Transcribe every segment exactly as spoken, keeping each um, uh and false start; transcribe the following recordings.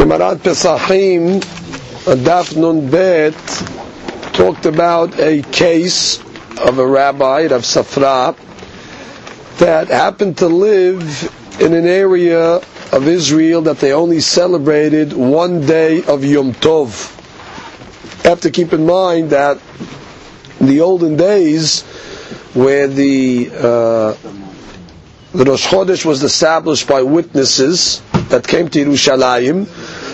Gemarat Pesachim, Daf Nun Bet, talked about a case of a rabbi, Rav Safra, that happened to live in an area of Israel that they only celebrated one day of Yom Tov. You have to keep in mind that in the olden days, where the uh, the Rosh Chodesh was established by witnesses that came to Yerushalayim,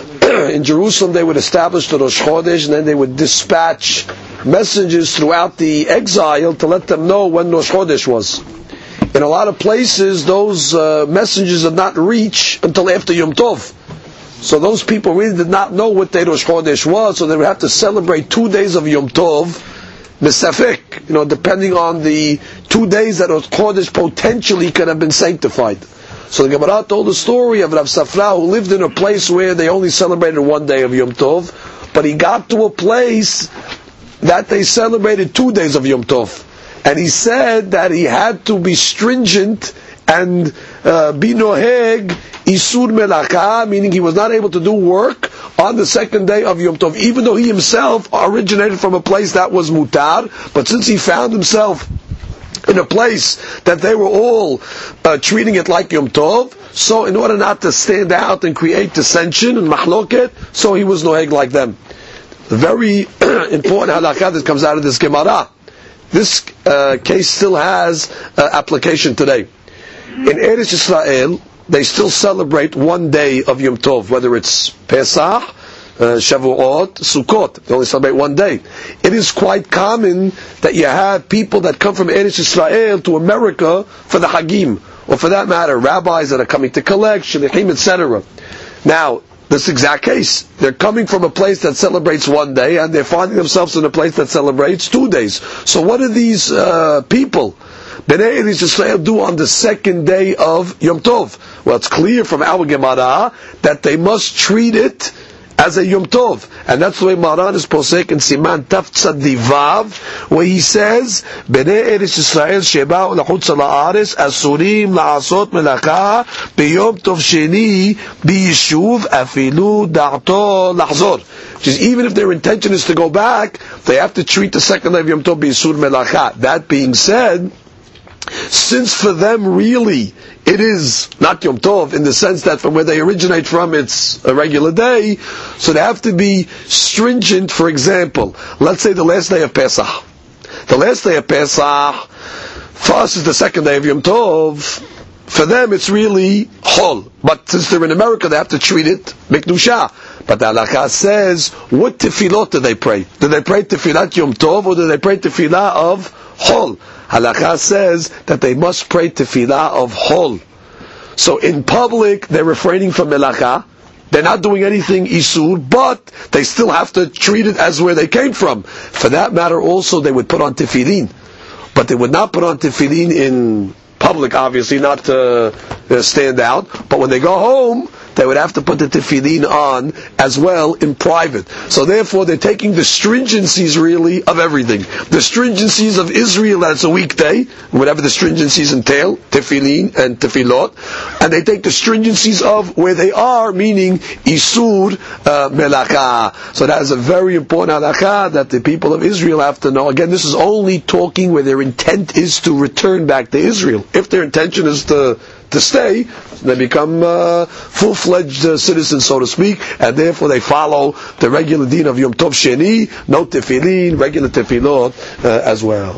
in Jerusalem they would establish the Rosh Chodesh, and then they would dispatch messengers throughout the exile to let them know when Rosh Chodesh was. In a lot of places, those uh, messengers did not reach until after Yom Tov. So those people really did not know what day Rosh Chodesh was, so they would have to celebrate two days of Yom Tov, Mesafik, you know, depending on the two days that Rosh Chodesh potentially could have been sanctified. So the Gemara told the story of Rav Safra, who lived in a place where they only celebrated one day of Yom Tov, but he got to a place that they celebrated two days of Yom Tov. And he said that he had to be stringent and uh, be noheg isur melaka, meaning he was not able to do work on the second day of Yom Tov, even though he himself originated from a place that was mutar. But since he found himself in a place that they were all uh, treating it like Yom Tov, so in order not to stand out and create dissension and mahloket, so he was noheg like them. Very important halakha that comes out of this Gemara. This uh, case still has uh, application today. In Eretz Yisrael, they still celebrate one day of Yom Tov, whether it's Pesach, uh, Shavuot, Sukkot. They only celebrate one day. It is quite common that you have people that come from Eretz Yisrael to America for the Hagim, or for that matter, rabbis that are coming to collect, shlichim, et cetera. Now, this exact case. They're coming from a place that celebrates one day, and they're finding themselves in a place that celebrates two days. So what do these uh, people, Bnei Eretz Yisrael, do on the second day of Yom Tov? Well, it's clear from our Gemara that they must treat it as a Yom Tov. And that's the way Maran is posek in Siman Taf Tzadivav, where he says, Bnei Eretz Yisrael sheba'u l'chutz la'aretz asurim la'asot melaka b'yom tov sheni b'yishuv afilu da'ato lahzor. Which is, even if their intention is to go back, they have to treat the second day of Yom Tov b'yisur melaka. That being said, since for them really it is not Yom Tov, in the sense that from where they originate from it's a regular day, so they have to be stringent. For example, let's say the last day of Pesach. The last day of Pesach, for us, is the second day of Yom Tov. For them it's really Chol. But since they're in America, they have to treat it Mikdusha. But the halakha says, what tefillot do they pray? Do they pray tefillat Yom Tov, or do they pray tefillah of Chol? Halakha says that they must pray tefillah of Chol. So in public, they're refraining from melacha. They're not doing anything isur, but they still have to treat it as where they came from. For that matter, also, they would put on tefillin. But they would not put on tefillin in public, obviously, not to uh, stand out. But when they go home, they would have to put the tefillin on as well in private. So therefore, they're taking the stringencies really of everything. The stringencies of Israel, that it's a weekday, whatever the stringencies entail, tefillin and tefillot, and they take the stringencies of where they are, meaning isur uh, melaka. So that is a very important halakha that the people of Israel have to know. Again, this is only talking where their intent is to return back to Israel. If their intention is to to stay, they become uh, full-fledged uh, citizens, so to speak, and therefore they follow the regular deen of Yom Tov Sheni, no tefillin, regular tefillot uh, as well.